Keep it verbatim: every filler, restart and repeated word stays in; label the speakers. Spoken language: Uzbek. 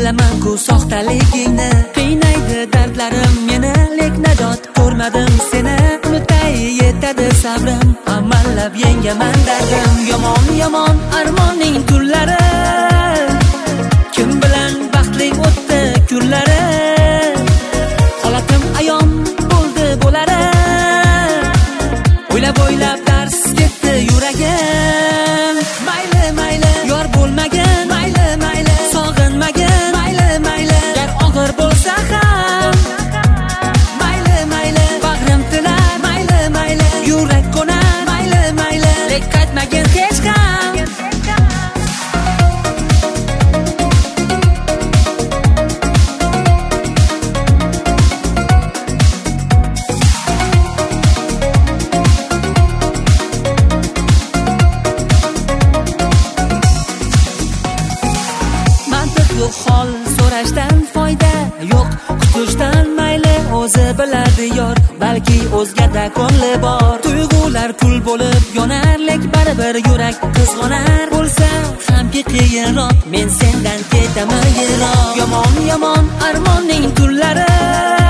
Speaker 1: Bilaman-ku soxtaligingni, qiynaydi dardlarim meni, lek najot ko'rmadim seni. Unutay yetadi sabrim, amallab yengaman dardim. Yomon yomon armonning tunlari, kim bilan baxtli o'tdi kunlari. Holatim ayon bo'ldi bo'lari, o'ylab o'ylab dars ketdi yuragim. Mayli mayli yor bo'lmagan, mayli mayli sog'inmagan, mayli mayli gar og'ir bo'lsa ham, mayli mayli bag'rim tilar, mayli mayli yurak qo'nar, mayli mayli lek qaytmagin hech ham. Yo'q hol so'rashdan foyda yo'q, kutishdan mayli o'zi biladi yor, balki o'zgada ko'ngli bor. Tuyg'ular kul bo'lib yonar, lek baribir yurak qizg'onar. Bo'lsa hamki qiyinroq, men sendan ketaman yiroq. Yomon yomon armonning tunlari,